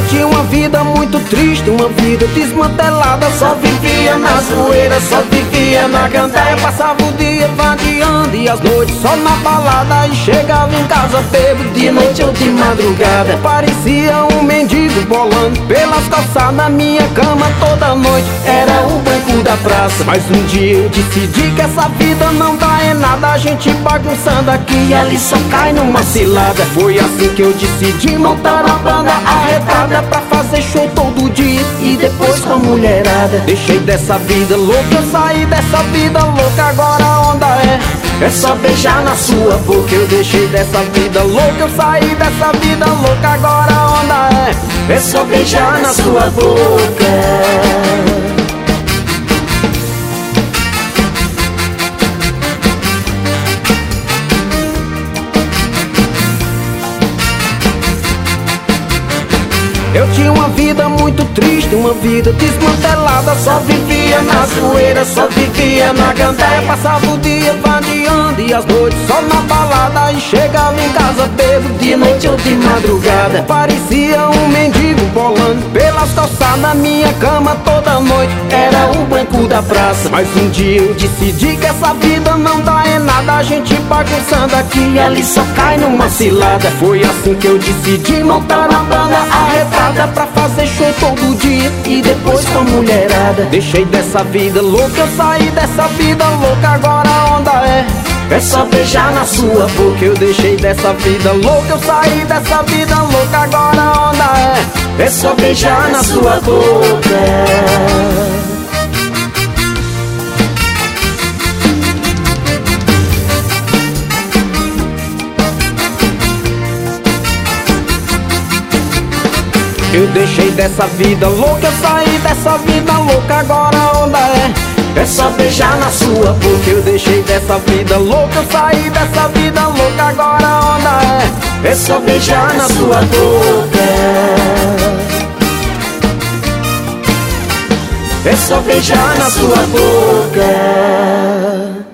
tinha uma vida muito triste, uma vida desmantelada. Só vivia na zoeira, só vivia na gandaia. Passava o dia vadiando e as noites só na balada. E chegava em casa bêbado de noite ou de madrugada. Parecia um mendigo bolando pelas calçadas. Minha cama toda noite era o banco da praça. Mas um dia eu decidi que essa vida não dá em nada. A gente bagunçando aqui e ali só cai numa cilada. Foi assim que eu decidi montar uma banda arretada pra fazer show todo dia e depois com a mulherada. Deixei dessa vida louca, eu saí dessa vida louca. Agora a onda é só beijar na sua boca. Eu deixei dessa vida louca, eu saí dessa vida louca. Agora a onda é só beijar na sua boca. Eu tinha uma vida muito triste, uma vida desmantelada. Só vivia na zoeira, só vivia na gandaia. Passava o dia vadiando e as noites só na balada. E chegava em casa bêbado de noite ou de madrugada. Parecia um mendigo bolando pelas calçadas. Minha cama toda noite era o banco da praça. Mas um dia eu decidi que essa vida não dá em nada. A gente bagunçando aqui e ali só cai numa cilada. Foi assim que eu decidi montar uma banda arretada pra fazer show todo dia e depois com a mulherada. Deixei dessa vida louca, eu saí dessa vida louca. Agora a onda é só beijar na sua boca. Eu deixei dessa vida louca, eu saí dessa vida louca. Agora a onda é só beijar na sua boca. Eu deixei dessa vida louca, eu saí dessa vida louca. Agora a onda é só beijar na sua boca. Eu deixei dessa vida louca, eu saí dessa vida louca. Agora a onda é só beijar na sua boca. É só beijar na sua boca.